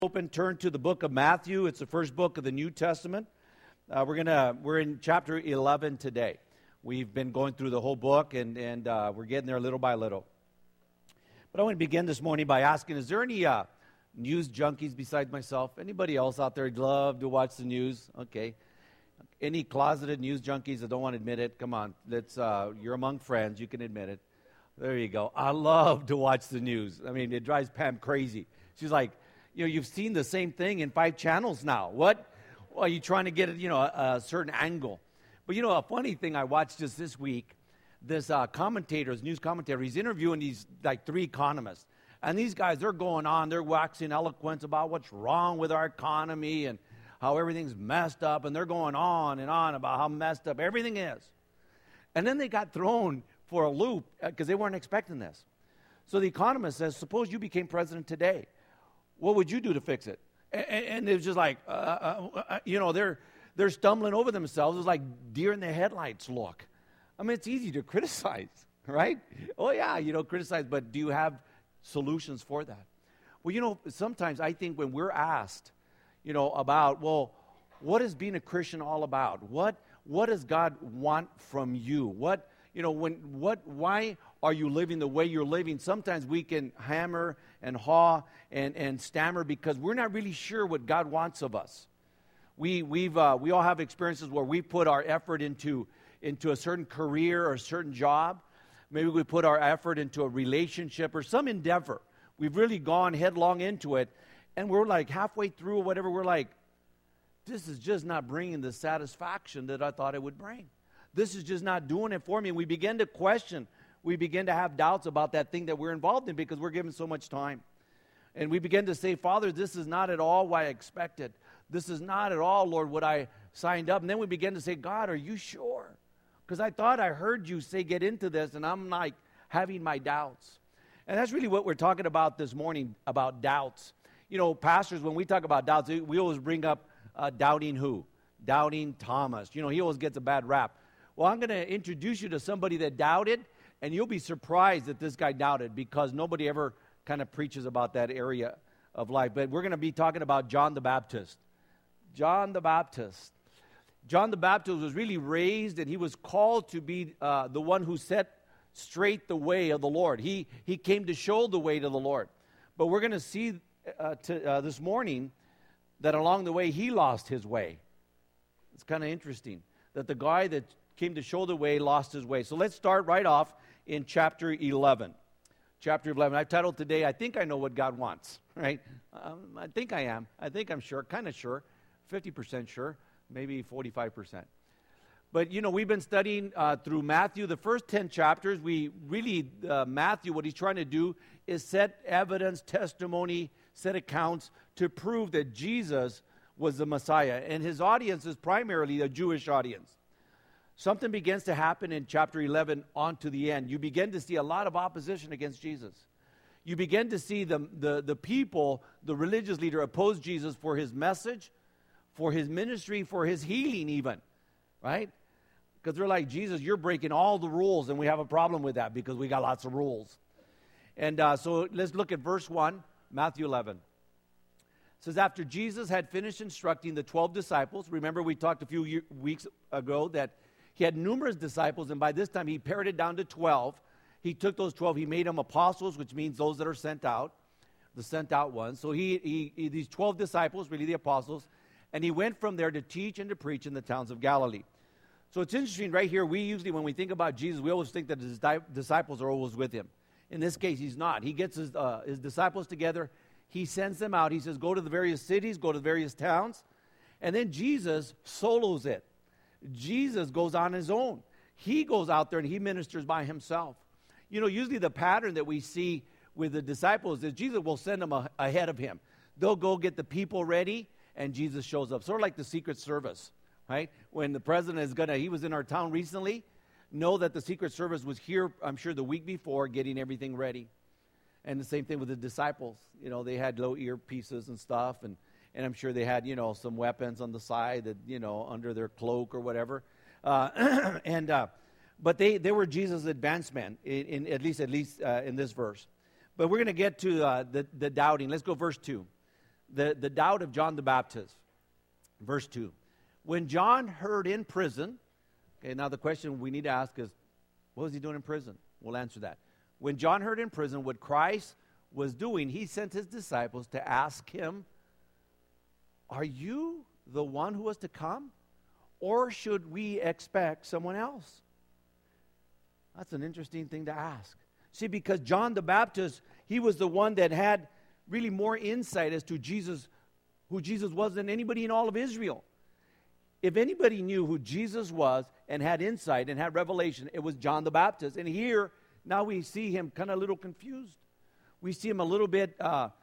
Open, turn to the book of Matthew. It's the first book of the New Testament. We're in chapter 11 today. We've been going through the whole book, and we're getting there little by little. But I want to begin this morning by asking, is there any news junkies besides myself? Anybody else out there love to watch the news? Okay. Any closeted news junkies that don't want to admit it? Come on. You're among friends. You can admit it. There you go. I love to watch the news. I mean, it drives Pam crazy. She's like, you've seen the same thing in 5 channels now. What? Well, are you trying to get a certain angle? But a funny thing I watched just this week, this news commentator, he's interviewing these 3 economists. And these guys, they're going on, they're waxing eloquent about what's wrong with our economy and how everything's messed up. And they're going on and on about how messed up everything is. And then they got thrown for a loop because they weren't expecting this. So the economist says, suppose you became president today. What would you do to fix it? And it was just like, they're stumbling over themselves. It's like deer in the headlights look. I mean, it's easy to criticize, right? Oh, yeah, criticize, but do you have solutions for that? Well, sometimes I think when we're asked, about, what is being a Christian all about? What does God want from you? Why are you living the way you're living? Sometimes we can hammer and haw and stammer because we're not really sure what God wants of us. We all have experiences where we put our effort into a certain career or a certain job. Maybe we put our effort into a relationship or some endeavor. We've really gone headlong into it, and we're like halfway through or whatever, we're like, this is just not bringing the satisfaction that I thought it would bring. This is just not doing it for me. And we begin to question. We begin to have doubts about that thing that we're involved in because we're given so much time. And we begin to say, Father, this is not at all what I expected. This is not at all, Lord, what I signed up. And then we begin to say, God, are you sure? Because I thought I heard you say get into this, and I'm like having my doubts. And that's really what we're talking about this morning, about doubts. Pastors, when we talk about doubts, we always bring up doubting who? Doubting Thomas. He always gets a bad rap. Well, I'm going to introduce you to somebody that doubted, and you'll be surprised that this guy doubted because nobody ever kind of preaches about that area of life. But we're going to be talking about John the Baptist. John the Baptist. John the Baptist was really raised, and he was called to be the one who set straight the way of the Lord. He came to show the way to the Lord. But we're going to see this morning that along the way, he lost his way. It's kind of interesting that the guy that came to show the way lost his way. So let's start right off in chapter 11. Chapter 11. I've titled today, I think I know what God wants, right? I think I am. I think I'm sure, kind of sure, 50% sure, maybe 45%. But, we've been studying through Matthew. The first 10 chapters, Matthew, what he's trying to do is set evidence, testimony, set accounts to prove that Jesus was the Messiah. And his audience is primarily a Jewish audience. Something begins to happen in chapter 11 on to the end. You begin to see a lot of opposition against Jesus. You begin to see the people, the religious leader, oppose Jesus for his message, for his ministry, for his healing even, right? Because they're like, Jesus, you're breaking all the rules, and we have a problem with that because we got lots of rules. And so let's look at verse 1, Matthew 11. It says, after Jesus had finished instructing the 12 disciples, remember we talked a few weeks ago that he had numerous disciples, and by this time he pared it down to 12. He took those 12, he made them apostles, which means those that are sent out, the sent out ones. So these 12 disciples, really the apostles, and he went from there to teach and to preach in the towns of Galilee. So it's interesting right here, we usually, when we think about Jesus, we always think that his disciples are always with him. In this case, he's not. He gets his disciples together, he sends them out, he says, go to the various cities, go to the various towns, and then Jesus solos it. Jesus goes on his own. He goes out there and he ministers by himself. Usually the pattern that we see with the disciples is Jesus will send them ahead of him. They'll go get the people ready, and Jesus shows up. Sort of like the Secret Service, right? When the president he was in our town recently, know that the Secret Service was here, I'm sure, the week before, getting everything ready. And the same thing with the disciples. They had low earpieces and stuff, and I'm sure they had, some weapons on the side that, under their cloak or whatever. But they were Jesus' advanced men, in at least in this verse. But we're going to get to the doubting. Let's go verse 2. the doubt of John the Baptist. Verse 2. When John heard in prison, okay, now the question we need to ask is, what was he doing in prison? We'll answer that. When John heard in prison what Christ was doing, he sent his disciples to ask him, are you the one who was to come? Or should we expect someone else? That's an interesting thing to ask. See, because John the Baptist, he was the one that had really more insight as to Jesus, who Jesus was, than anybody in all of Israel. If anybody knew who Jesus was and had insight and had revelation, it was John the Baptist. And here, now we see him kind of a little confused. We see him a little bit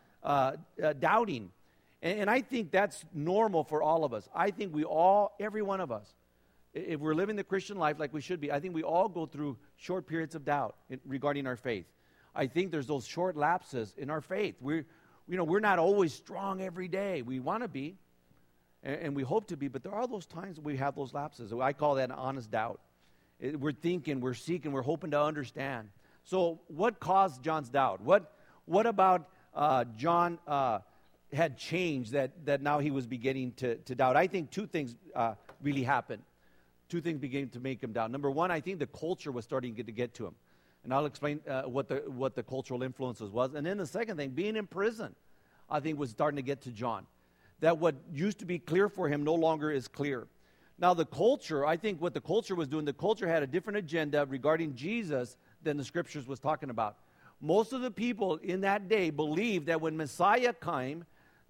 doubting. And I think that's normal for all of us. I think we all, every one of us, if we're living the Christian life like we should be, I think we all go through short periods of doubt regarding our faith. I think there's those short lapses in our faith. We're not always strong every day. We want to be, and we hope to be, but there are those times we have those lapses. I call that an honest doubt. We're thinking, we're seeking, we're hoping to understand. So what caused John's doubt? What about John had changed that now he was beginning to doubt? I think two things really happened. Two things began to make him doubt. Number one, I think the culture was starting to get to him. And I'll explain what the cultural influences was. And then the second thing, being in prison, I think was starting to get to John. That what used to be clear for him no longer is clear. Now the culture, I think what the culture was doing, the culture had a different agenda regarding Jesus than the Scriptures was talking about. Most of the people in that day believed that when Messiah came,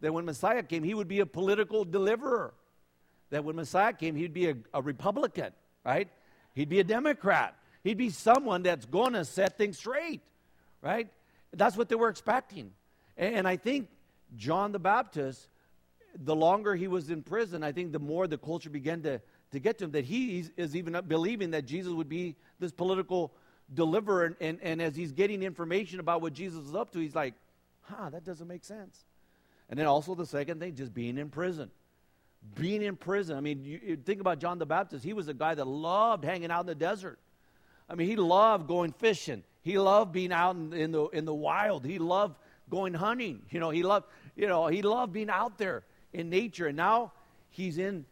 he would be a political deliverer. That when Messiah came, he'd be a Republican, right? He'd be a Democrat. He'd be someone that's going to set things straight, right? That's what they were expecting. And I think John the Baptist, the longer he was in prison, I think the more the culture began to get to him, that he is even believing that Jesus would be this political deliverer. And as he's getting information about what Jesus is up to, he's like, that doesn't make sense. And then also the second thing, just being in prison. Being in prison. I mean, you think about John the Baptist. He was a guy that loved hanging out in the desert. I mean, he loved going fishing. He loved being out in the wild. He loved going hunting. He loved being out there in nature. And now he's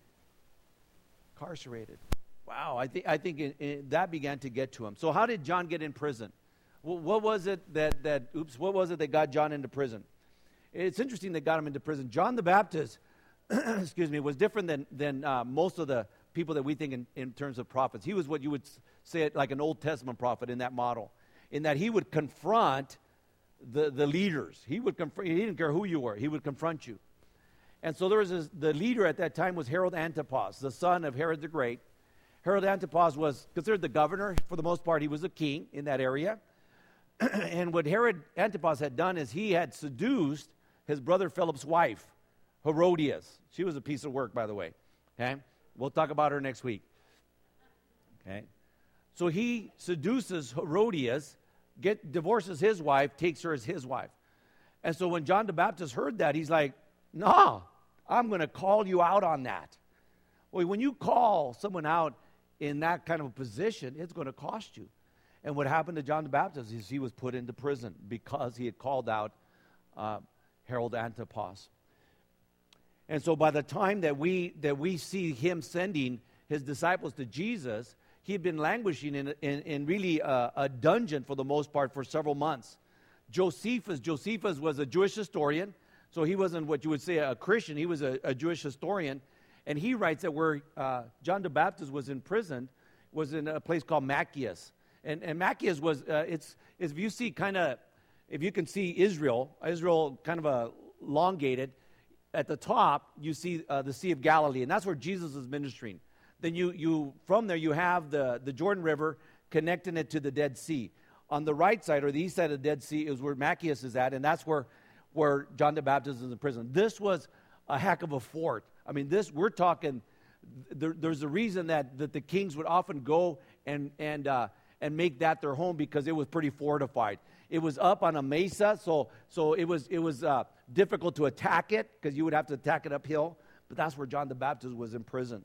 incarcerated. Wow, I think that began to get to him. So how did John get in prison? What was it what was it that got John into prison? It's interesting that got him into prison. John the Baptist, was different than most of the people that we think in terms of prophets. He was what you would say like an Old Testament prophet in that model, in that he would confront the leaders. He didn't care who you were. He would confront you. And so there was the leader at that time was Herod Antipas, the son of Herod the Great. Herod Antipas was considered the governor. For the most part, he was a king in that area. And what Herod Antipas had done is he had seduced his brother Philip's wife, Herodias. She was a piece of work, by the way. Okay? We'll talk about her next week. Okay? So he seduces Herodias, divorces his wife, takes her as his wife. And so when John the Baptist heard that, he's like, no, I'm going to call you out on that. Well, when you call someone out in that kind of a position, it's going to cost you. And what happened to John the Baptist is he was put into prison because he had called out Herod Antipas. And so by the time that we see him sending his disciples to Jesus, he had been languishing in really a dungeon for the most part for several months. Josephus was a Jewish historian, so he wasn't what you would say a Christian. He was a Jewish historian, and he writes that where John the Baptist was in prison was in a place called Maccaeus. And Maccaeus was, if you can see Israel kind of elongated. At the top, you see the Sea of Galilee, and that's where Jesus is ministering. Then you from there, you have the Jordan River connecting it to the Dead Sea. On the right side, or the east side of the Dead Sea, is where Maccaeus is at, and that's where John the Baptist is in prison. This was a heck of a fort. I mean, we're talking, there's a reason that the kings would often go and make that their home because it was pretty fortified. It was up on a mesa, so it was difficult to attack it because you would have to attack it uphill. But that's where John the Baptist was in prison.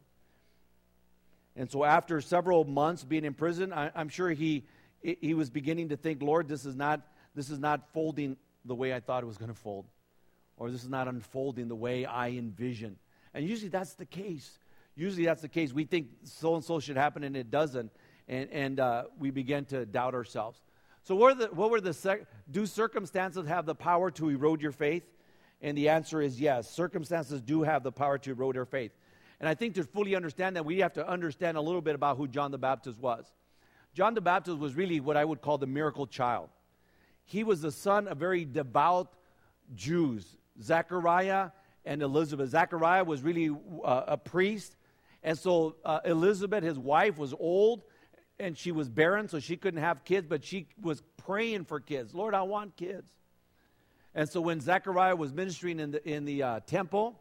And so after several months being in prison, I'm sure he was beginning to think, Lord, this is not folding the way I thought it was going to fold. or this is not unfolding the way I envision. And usually that's the case. Usually that's the case. We think so-and-so should happen, and it doesn't. And we begin to doubt ourselves. So do circumstances have the power to erode your faith? And the answer is yes. Circumstances do have the power to erode our faith. And I think to fully understand that, we have to understand a little bit about who John the Baptist was. John the Baptist was really what I would call the miracle child. He was the son of very devout Jews, Zechariah and Elizabeth. Zechariah was really a priest. And so Elizabeth, his wife, was old, and she was barren, so she couldn't have kids, but she was praying for kids. Lord, I want kids. And so when Zechariah was ministering in the temple,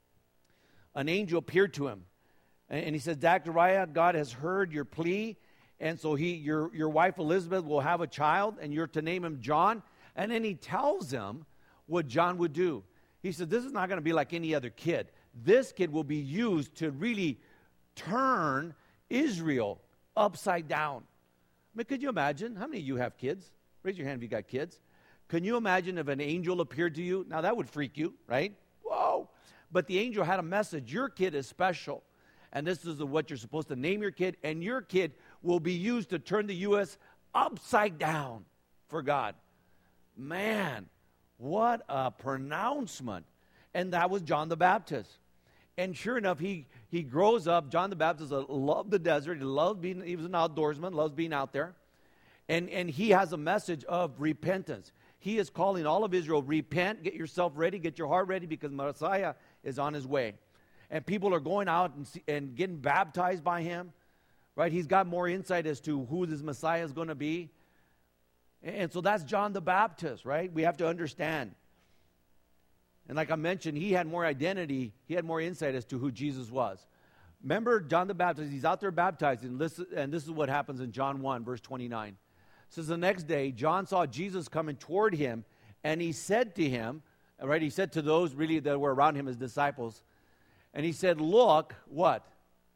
an angel appeared to him. And he said, Zechariah, God has heard your plea. And so your wife Elizabeth will have a child, and you're to name him John. And then he tells him what John would do. He said, this is not going to be like any other kid. This kid will be used to really turn Israel upside down. I mean, could you imagine? How many of you have kids? Raise your hand if you got kids. Can you imagine if an angel appeared to you? Now, that would freak you, right? Whoa. But the angel had a message. Your kid is special. And this is what you're supposed to name your kid. And your kid will be used to turn the U.S. upside down for God. Man, what a pronouncement. And that was John the Baptist. And sure enough, he grows up. John the Baptist loved the desert. He was an outdoorsman, loves being out there. And he has a message of repentance. He is calling all of Israel, repent, get yourself ready, get your heart ready, because Messiah is on his way. And people are going out and getting baptized by him, right? He's got more insight as to who this Messiah is going to be. And so that's John the Baptist, right? We have to understand. And like I mentioned, he had more identity, he had more insight as to who Jesus was. Remember John the Baptist, he's out there baptizing, and this is what happens in John 1, verse 29. It says, the next day, John saw Jesus coming toward him, and he said to him, right, he said to those really that were around him, his disciples, and he said, look, what?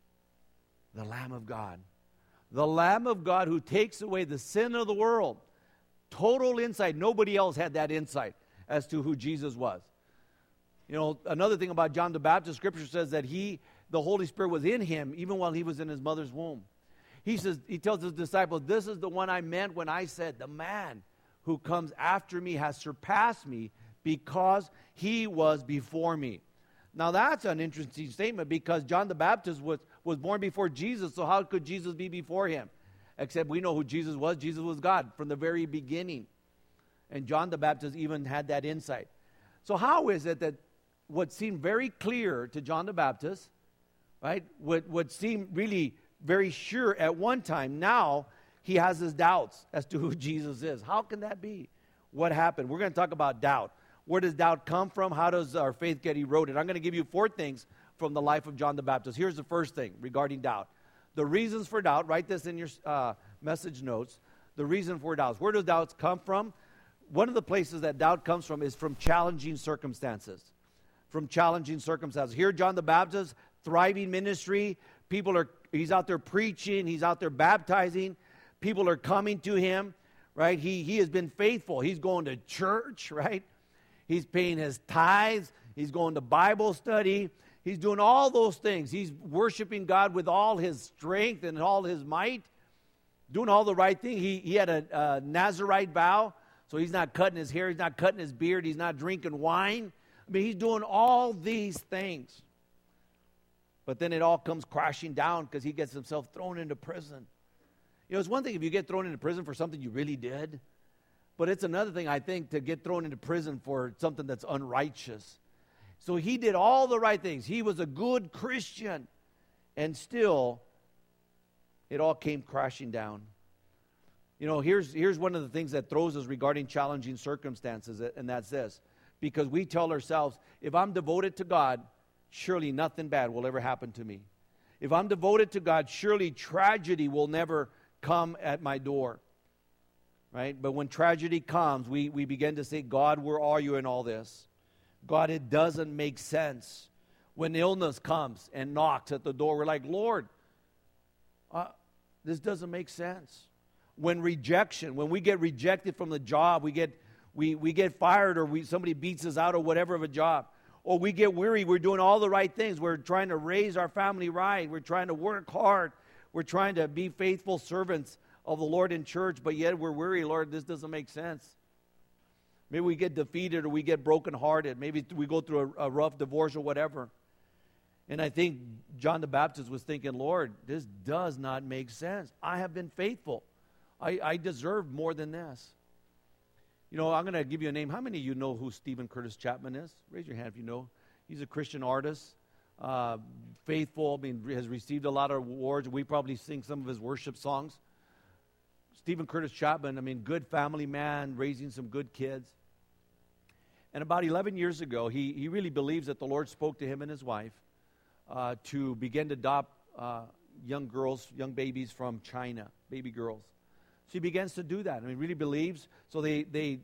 The Lamb of God. The Lamb of God who takes away the sin of the world. Total insight. Nobody else had that insight as to who Jesus was. You know, another thing about John the Baptist, Scripture says that the Holy Spirit was in him even while he was in his mother's womb. He tells his disciples, this is the one I meant when I said, the man who comes after me has surpassed me because he was before me. Now that's an interesting statement, because John the Baptist was born before Jesus, so how could Jesus be before him? Except we know who Jesus was. Jesus was God from the very beginning. And John the Baptist even had that insight. So how is it that what seemed very clear to John the Baptist, right, what seemed really very sure at one time, now he has his doubts as to who Jesus is? How can that be? What happened? We're going to talk about doubt. Where does doubt come from? How does our faith get eroded? I'm going to give you 4 things from the life of John the Baptist. Here's the first thing regarding doubt. The reasons for doubt. Write this in your message notes. The reason for doubts. Where does doubts come from? One of the places that doubt comes from is from challenging circumstances. From challenging circumstances. Here, John the Baptist, thriving ministry. He's out there preaching. He's out there baptizing. People are coming to him, right? He has been faithful. He's going to church, right? He's paying his tithes. He's going to Bible study. He's doing all those things. He's worshiping God with all his strength and all his might. Doing all the right thing. He had a Nazirite vow, so he's not cutting his hair. He's not cutting his beard. He's not drinking wine. I mean, he's doing all these things. But then it all comes crashing down because he gets himself thrown into prison. You know, it's one thing if you get thrown into prison for something you really did. But it's another thing, I think, to get thrown into prison for something that's unrighteous. So he did all the right things. He was a good Christian. And still, it all came crashing down. You know, here's one of the things that throws us regarding challenging circumstances, and that's this. Because we tell ourselves, if I'm devoted to God, surely nothing bad will ever happen to me. If I'm devoted to God, surely tragedy will never come at my door. Right? But when tragedy comes, we begin to say, God, where are you in all this? God, it doesn't make sense. When illness comes and knocks at the door, we're like, Lord, this doesn't make sense. When we get rejected from the job, we we get fired, or somebody beats us out, or whatever of a job. Or we get weary. We're doing all the right things. We're trying to raise our family right. We're trying to work hard. We're trying to be faithful servants of the Lord in church, but yet we're weary. Lord, this doesn't make sense. Maybe we get defeated, or we get brokenhearted. Maybe we go through a rough divorce or whatever. And I think John the Baptist was thinking, Lord, this does not make sense. I have been faithful. I deserve more than this. You know, I'm going to give you a name. How many of you know who Stephen Curtis Chapman is? Raise your hand if you know. He's a Christian artist, faithful, has received a lot of awards. We probably sing some of his worship songs. Stephen Curtis Chapman, good family man, raising some good kids. And about 11 years ago, he really believes that the Lord spoke to him and his wife to begin to adopt young girls, young babies from China, baby girls. So he begins to do that. Really believes. So they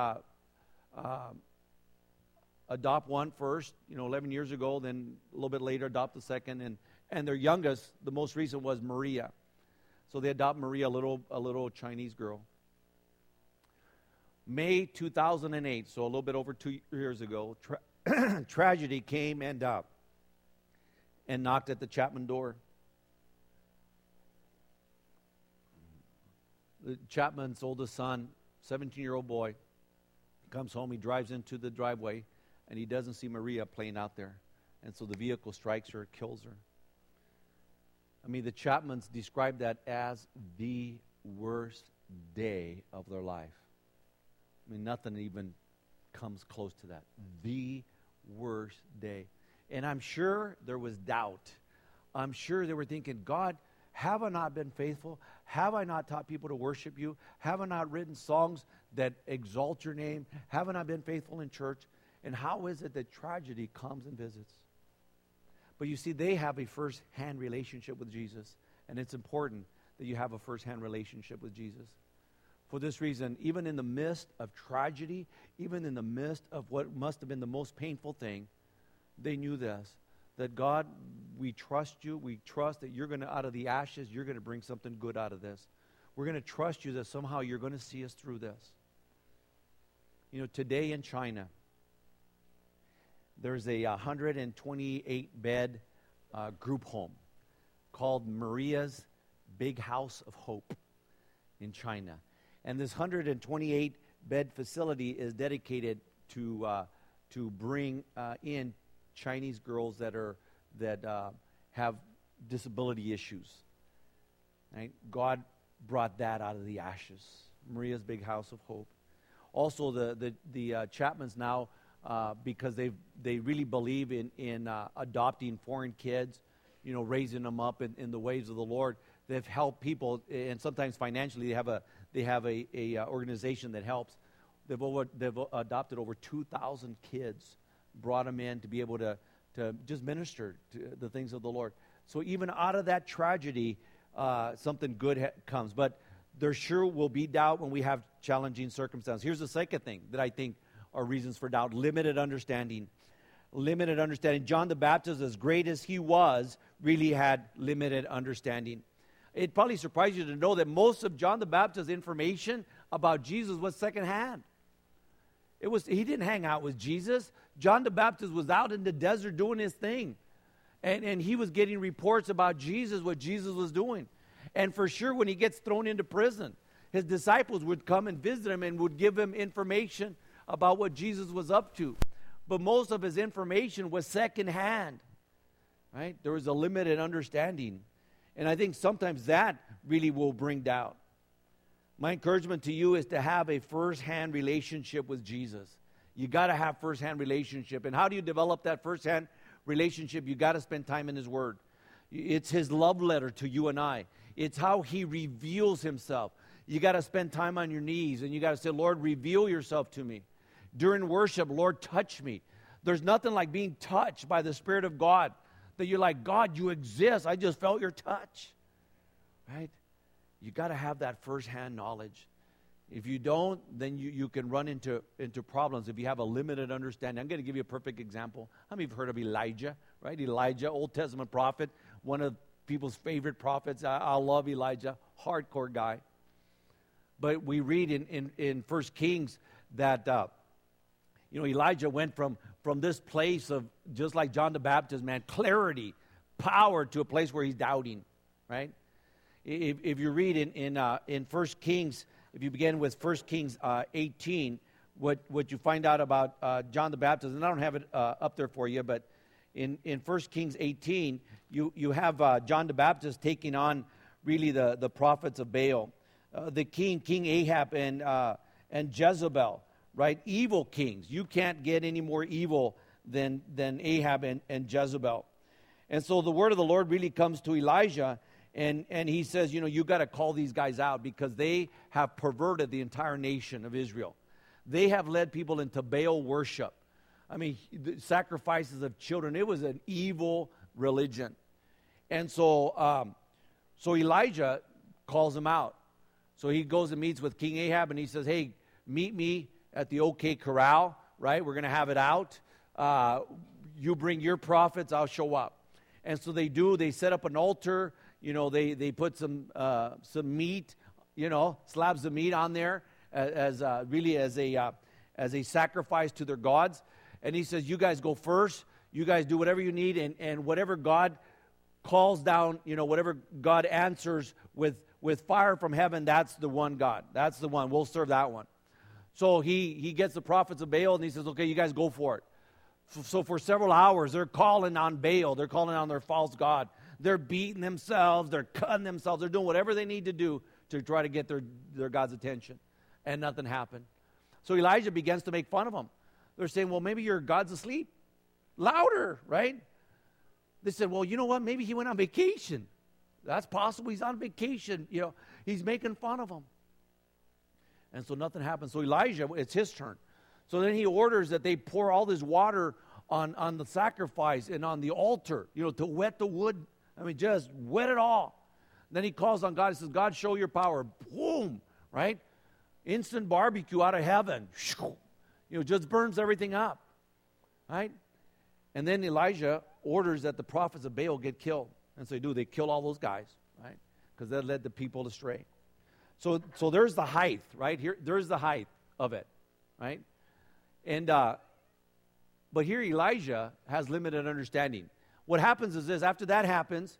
adopt one first, 11 years ago. Then a little bit later, adopt the second, and their youngest, the most recent, was Maria. So they adopt Maria, a little Chinese girl. May 2008, so a little bit over 2 years ago, tragedy came and knocked at the Chapman door. The Chapman's oldest son, 17-year-old boy, comes home. He drives into the driveway, and he doesn't see Maria playing out there. And so the vehicle strikes her, kills her. The Chapmans described that as the worst day of their life. Nothing even comes close to that. The worst day. And I'm sure there was doubt. I'm sure they were thinking, God, have I not been faithful? Have I not taught people to worship you? Have I not written songs that exalt your name? Have I not been faithful in church? And how is it that tragedy comes and visits? But you see, they have a first-hand relationship with Jesus. And it's important that you have a first-hand relationship with Jesus. For this reason, even in the midst of tragedy, even in the midst of what must have been the most painful thing, they knew this, that God, we trust you. We trust that you're going to, out of the ashes, you're going to bring something good out of this. We're going to trust you that somehow you're going to see us through this. Today in China, there's a 128-bed group home called Maria's Big House of Hope in China. And this 128-bed facility is dedicated to bring in Chinese girls that have disability issues. Right? God brought that out of the ashes. Maria's Big House of Hope. Also, the Chapmans now, because they really believe in adopting foreign kids, raising them up in the ways of the Lord. They've helped people, and sometimes financially they have a organization that helps. They've adopted over 2,000 kids, brought them in to be able to just minister to the things of the Lord. So even out of that tragedy, something good comes. But there sure will be doubt when we have challenging circumstances. Here's the second thing that I think are reasons for doubt: limited understanding. Limited understanding. John the Baptist, as great as he was, really had limited understanding. It probably surprised you to know that most of John the Baptist's information about Jesus was secondhand. He didn't hang out with Jesus. John the Baptist was out in the desert doing his thing. And he was getting reports about Jesus, what Jesus was doing. And for sure, when he gets thrown into prison, his disciples would come and visit him and would give him information about what Jesus was up to. But most of his information was secondhand. Right? There was a limited understanding. And I think sometimes that really will bring doubt. My encouragement to you is to have a first-hand relationship with Jesus. You got to have first-hand relationship. And how do you develop that first-hand relationship? You got to spend time in his Word. It's his love letter to you and I. It's how he reveals himself. You got to spend time on your knees, and you got to say, Lord, reveal yourself to me. During worship, Lord, touch me. There's nothing like being touched by the Spirit of God, that you're like, God, you exist. I just felt your touch. Right? You got to have that first-hand knowledge. If you don't, then you can run into problems if you have a limited understanding. I'm going to give you a perfect example. How many of you have heard of Elijah? Right? Elijah, Old Testament prophet, one of people's favorite prophets. I love Elijah, hardcore guy. But we read in 1 Kings that Elijah went from this place of, just like John the Baptist, man, clarity, power, to a place where he's doubting, right? If you read in 1 Kings, if you begin with 1 Kings 18, what you find out about John the Baptist, and I don't have it up there for you, but in 1 Kings 18, you have John the Baptist taking on really the prophets of Baal. The King Ahab and Jezebel, right? Evil kings. You can't get any more evil than Ahab and Jezebel. And so the word of the Lord really comes to Elijah, and he says, you got to call these guys out because they have perverted the entire nation of Israel. They have led people into Baal worship. I mean, the sacrifices of children. It was an evil religion. And so Elijah calls them out. So he goes and meets with King Ahab, and he says, hey, meet me at the OK Corral, right? We're going to have it out. You bring your prophets, I'll show up. And so they do. They set up an altar. They put some meat, slabs of meat on there as a sacrifice to their gods. And he says, you guys go first. You guys do whatever you need, and whatever God calls down, whatever God answers with fire from heaven, that's the one God. That's the one. We'll serve that one. So he gets the prophets of Baal, and he says, okay, you guys go for it. So for several hours, they're calling on Baal. They're calling on their false god. They're beating themselves. They're cutting themselves. They're doing whatever they need to do to try to get their God's attention. And nothing happened. So Elijah begins to make fun of them. They're saying, well, maybe your God's asleep. Louder, right? They said, well, you know what? Maybe he went on vacation. That's possible. He's on vacation. He's making fun of them. And so nothing happens. So Elijah, it's his turn. So then he orders that they pour all this water on the sacrifice and on the altar, to wet the wood. I mean, just wet it all. Then he calls on God. He says, God, show your power. Boom, right? Instant barbecue out of heaven. Just burns everything up, right? And then Elijah orders that the prophets of Baal get killed. And so they kill all those guys, right? Because that led the people astray. So there's the height, right? There's the height of it, right? And but here Elijah has limited understanding. What happens is this: after that happens,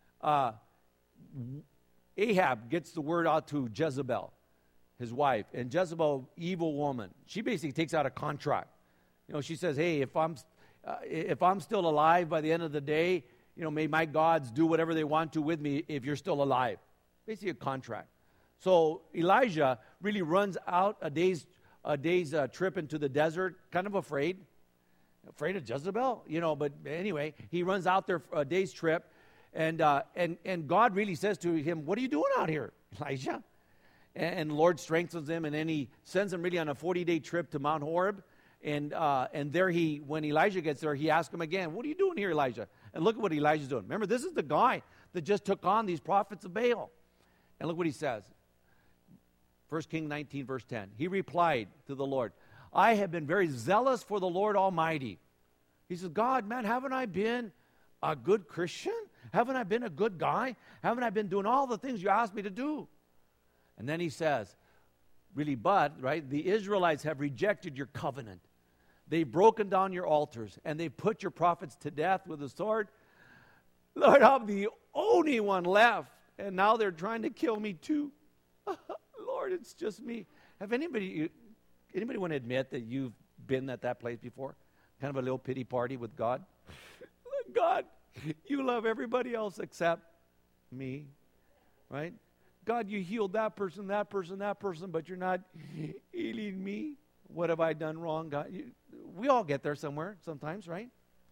Ahab gets the word out to Jezebel, his wife, and Jezebel, evil woman. She basically takes out a contract. She says, "Hey, if I'm still alive by the end of the day, may my gods do whatever they want to with me if you're still alive." Basically, a contract. So Elijah really runs out a day's trip into the desert, kind of afraid of Jezebel, But anyway, he runs out there for a day's trip, and God really says to him, "What are you doing out here, Elijah?" And the Lord strengthens him, and then he sends him really on a 40-day trip to Mount Horeb. And there when Elijah gets there, he asks him again, "What are you doing here, Elijah?" And look at what Elijah's doing. Remember, this is the guy that just took on these prophets of Baal. And look what he says. 1 Kings 19, verse 10. He replied to the Lord, "I have been very zealous for the Lord Almighty." He says, "God, man, haven't I been a good Christian? Haven't I been a good guy? Haven't I been doing all the things you asked me to do?" And then he says, really, right, the Israelites have rejected your covenant. They've broken down your altars, and they've put your prophets to death with a sword. Lord, I'm the only one left, and now they're trying to kill me too. Lord, it's just me. Have anybody want to admit that you've been at that place before? Kind of a little pity party with God. God, you love everybody else except me, right? God, you healed that person, but you're not healing me. What have I done wrong, God? We all get there somewhere sometimes, right?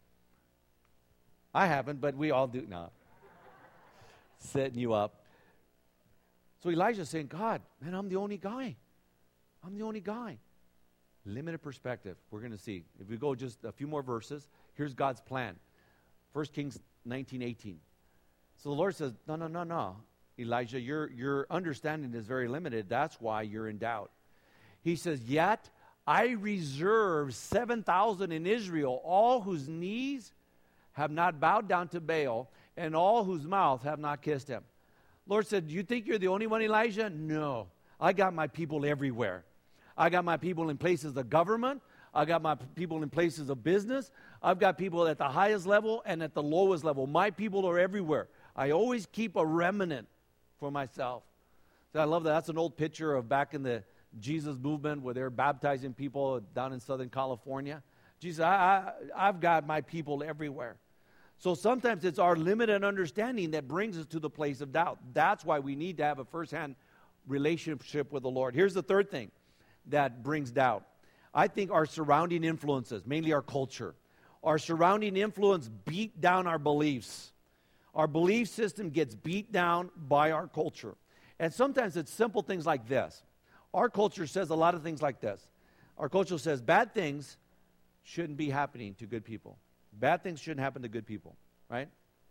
I haven't, but we all do now. Setting you up. So Elijah's saying, "God, man, I'm the only guy. I'm the only guy." Limited perspective. We're going to see. If we go just a few more verses, here's God's plan. 1 Kings 19:18. So the Lord says, No. Elijah, your understanding is very limited. That's why you're in doubt. He says, "Yet I reserve 7,000 in Israel, all whose knees have not bowed down to Baal, and all whose mouths have not kissed him." Lord said, "Do you think you're the only one, Elijah?" "No. I got my people everywhere. I got my people in places of government. I got my people in places of business. I've got people at the highest level and at the lowest level. My people are everywhere. I always keep a remnant for myself. So I love that. That's an old picture of back in the Jesus movement where they're baptizing people down in Southern California. Jesus, I've got my people everywhere. So sometimes it's our limited understanding that brings us to the place of doubt. That's why we need to have a firsthand relationship with the Lord. Here's the third thing that brings doubt. I think our surrounding influences, mainly our culture, our surrounding influence beat down our beliefs. Our belief system gets beat down by our culture. And sometimes it's simple things like this. Our culture says a lot of things like this. Our culture says bad things shouldn't be happening to good people. Bad things shouldn't happen to good people, right?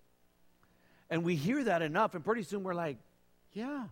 And we hear that enough, and pretty soon we're like, yeah,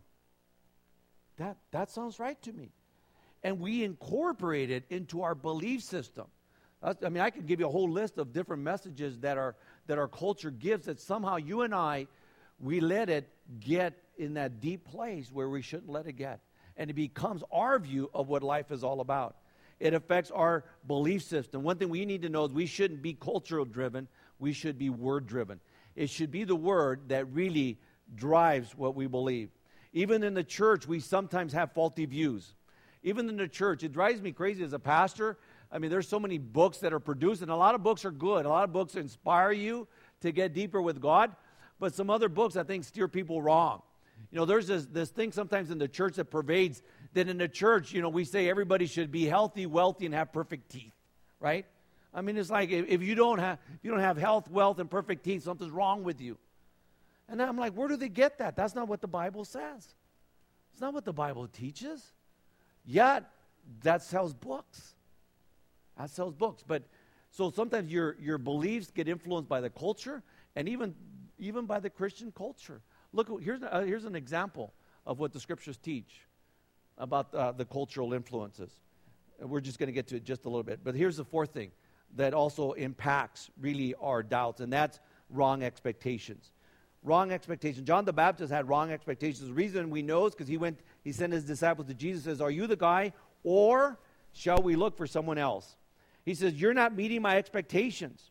that sounds right to me. And we incorporate it into our belief system. I mean, I could give you a whole list of different messages that our culture gives that somehow you and I, we let it get in that deep place where we shouldn't let it get. And it becomes our view of what life is all about. It affects our belief system. One thing we need to know is we shouldn't be cultural driven. We should be word driven. It should be the word that really drives what we believe. Even in the church, we sometimes have faulty views. Even in the church, it drives me crazy as a pastor. I mean, there's so many books that are produced, and a lot of books are good. A lot of books inspire you to get deeper with God, but some other books, I think, steer people wrong. You know, there's this thing sometimes in the church that pervades that in the church, you know, we say everybody should be healthy, wealthy, and have perfect teeth, right? I mean, it's like if you don't have health, wealth, and perfect teeth, something's wrong with you. And I'm like, where do they get that? That's not what the Bible says. It's not what the Bible teaches. Yet, that sells books. That sells books. But so sometimes your beliefs get influenced by the culture and even by the Christian culture. Look, here's an example of what the scriptures teach about the cultural influences. We're just going to get to it just a little bit. But here's the fourth thing that also impacts really our doubts, and that's wrong expectations. Wrong expectations. John the Baptist had wrong expectations. The reason we know is because he sent his disciples to Jesus and says, are you the guy, or shall we look for someone else? He says, you're not meeting my expectations.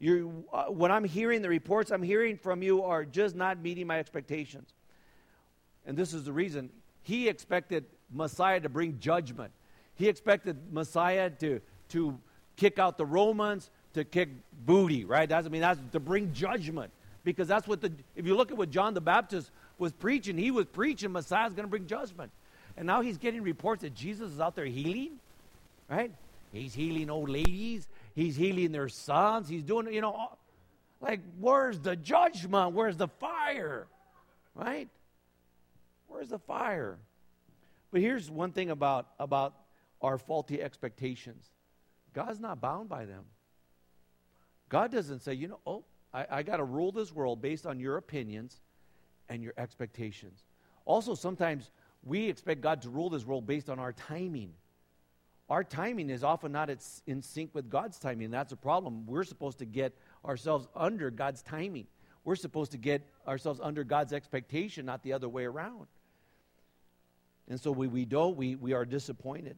What I'm hearing, the reports I'm hearing from you are just not meeting my expectations. And this is the reason. He expected Messiah to bring judgment. He expected Messiah to kick out the Romans, to kick booty, right? That's to bring judgment. Because that's if you look at what John the Baptist was preaching, he was preaching Messiah's going to bring judgment. And now he's getting reports that Jesus is out there healing, right? He's healing old ladies. He's healing their sons. He's doing, like, where's the judgment? Where's the fire, right? Where's the fire? But here's one thing about our faulty expectations. God's not bound by them. God doesn't say, I got to rule this world based on your opinions and your expectations. Also, sometimes we expect God to rule this world based on our timing. Our timing is often not in sync with God's timing. That's a problem. We're supposed to get ourselves under God's timing. We're supposed to get ourselves under God's expectation, not the other way around. And so we don't, we are disappointed.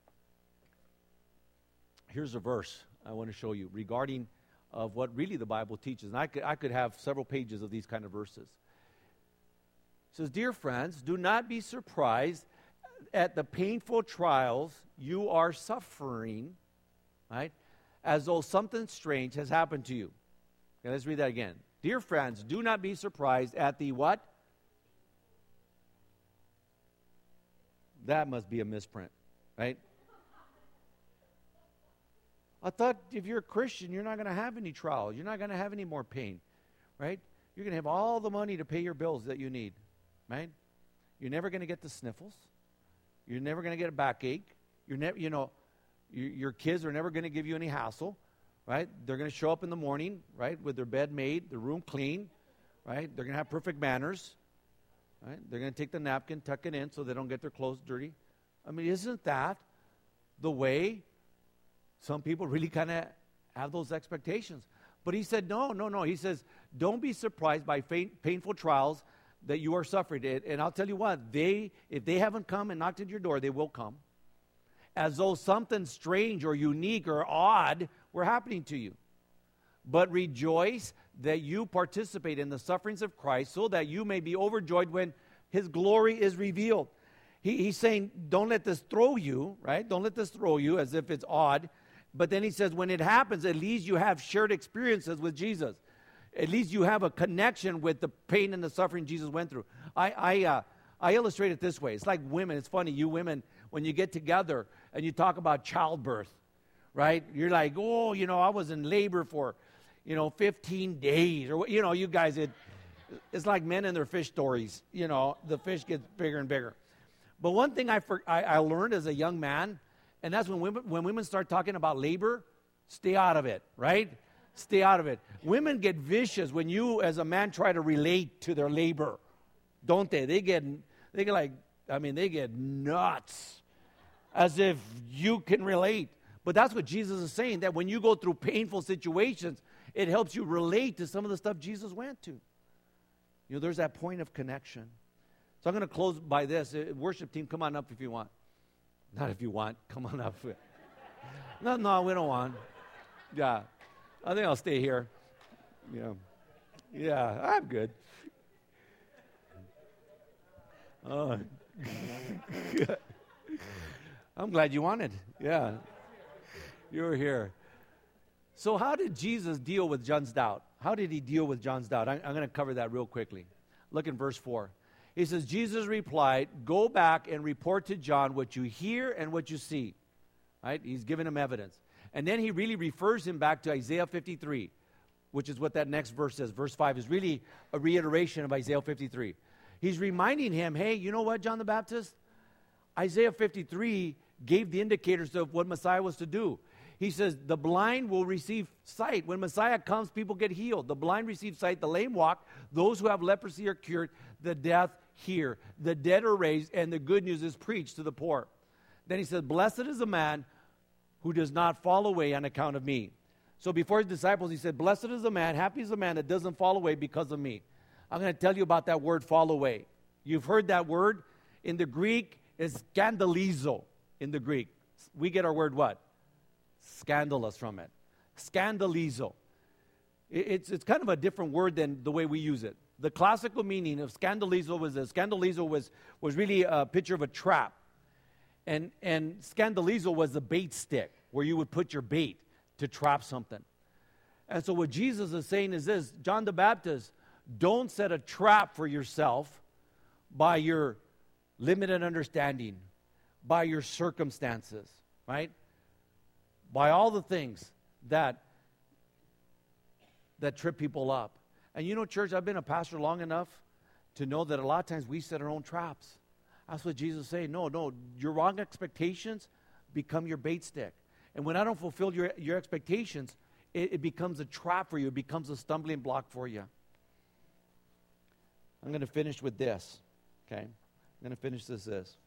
Here's a verse I want to show you regarding of what really the Bible teaches. And I could have several pages of these kind of verses. It says, dear friends, do not be surprised at the painful trials you are suffering, right, as though something strange has happened to you. Okay, let's read that again. Dear friends, do not be surprised at the what? That must be a misprint, right? I thought if you're a Christian, you're not going to have any trials. You're not going to have any more pain, right? You're going to have all the money to pay your bills that you need, right? You're never going to get the sniffles. You're never going to get a backache. Your kids are never going to give you any hassle, right? They're going to show up in the morning, right, with their bed made, their room clean, right? They're going to have perfect manners, right? They're going to take the napkin, tuck it in so they don't get their clothes dirty. I mean, isn't that the way some people really kind of have those expectations? But he said, no. He says, don't be surprised by painful trials that you are suffering. And I'll tell you what, if they haven't come and knocked at your door, they will come. as though something strange or unique or odd were happening to you. But rejoice that you participate in the sufferings of Christ, so that you may be overjoyed when his glory is revealed. He's saying, don't let this throw you, right? Don't let this throw you as if it's odd. But then he says, when it happens, at least you have shared experiences with Jesus. At least you have a connection with the pain and the suffering Jesus went through. I illustrate it this way. It's like women. It's funny, you women, when you get together and you talk about childbirth, right? You're like, oh, I was in labor for, 15 days. Or, you guys, it's like men and their fish stories. The fish gets bigger and bigger. But one thing I learned as a young man, and that's when women start talking about labor, stay out of it, right? Stay out of it. Women get vicious when you, as a man, try to relate to their labor, don't they? They get nuts, as if you can relate. But that's what Jesus is saying, that when you go through painful situations, it helps you relate to some of the stuff Jesus went to. There's that point of connection. So I'm going to close by this. Worship team, come on up if you want. Not if you want. Come on up. No, we don't want. Yeah. I think I'll stay here. Yeah, I'm good. Oh. I'm glad you wanted. Yeah. You were here. So how did Jesus deal with John's doubt? How did he deal with John's doubt? I'm going to cover that real quickly. Look in verse 4. He says, Jesus replied, go back and report to John what you hear and what you see. Right? He's giving him evidence. And then he really refers him back to Isaiah 53, which is what that next verse says. Verse 5 is really a reiteration of Isaiah 53. He's reminding him, hey, you know what, John the Baptist? Isaiah 53 gave the indicators of what Messiah was to do. He says, the blind will receive sight. When Messiah comes, people get healed. The blind receive sight, the lame walk, those who have leprosy are cured, the deaf hear, the dead are raised, and the good news is preached to the poor. Then he says, blessed is the man who does not fall away on account of me. So before his disciples, he said, blessed is the man, happy is the man that doesn't fall away because of me. I'm going to tell you about that word, fall away. You've heard that word. In the Greek, it's scandalizo in the Greek. We get our word what? Scandalous from it. Scandalizo. It's kind of a different word than the way we use it. The classical meaning of scandalizo was really a picture of a trap. And scandalizo was the bait stick where you would put your bait to trap something. And so what Jesus is saying is this, John the Baptist, don't set a trap for yourself by your limited understanding, by your circumstances, right? By all the things that trip people up. And church, I've been a pastor long enough to know that a lot of times we set our own traps. That's what Jesus is saying. No, your wrong expectations become your bait stick. And when I don't fulfill your expectations, it becomes a trap for you. It becomes a stumbling block for you. I'm going to finish with this, okay? I'm going to finish this.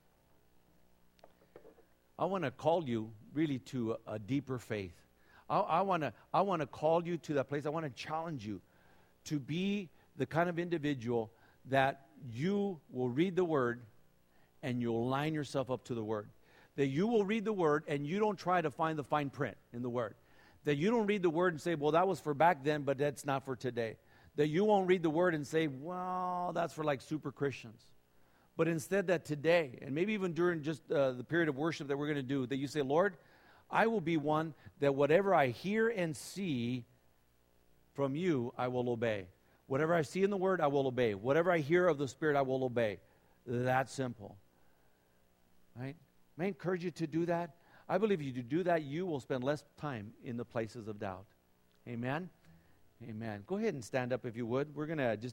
I want to call you really to a deeper faith. I want to call you to that place. I want to challenge you to be the kind of individual that you will read the Word and you'll line yourself up to the Word. That you will read the Word and you don't try to find the fine print in the Word. That you don't read the Word and say, well, that was for back then, but that's not for today. That you won't read the Word and say, well, that's for like super Christians. But instead that today, and maybe even during just the period of worship that we're going to do, that you say, Lord, I will be one that whatever I hear and see from you, I will obey. Whatever I see in the Word, I will obey. Whatever I hear of the Spirit, I will obey. That simple. Right? May I encourage you to do that? I believe if you do that, you will spend less time in the places of doubt. Amen? Amen. Go ahead and stand up if you would. We're going to just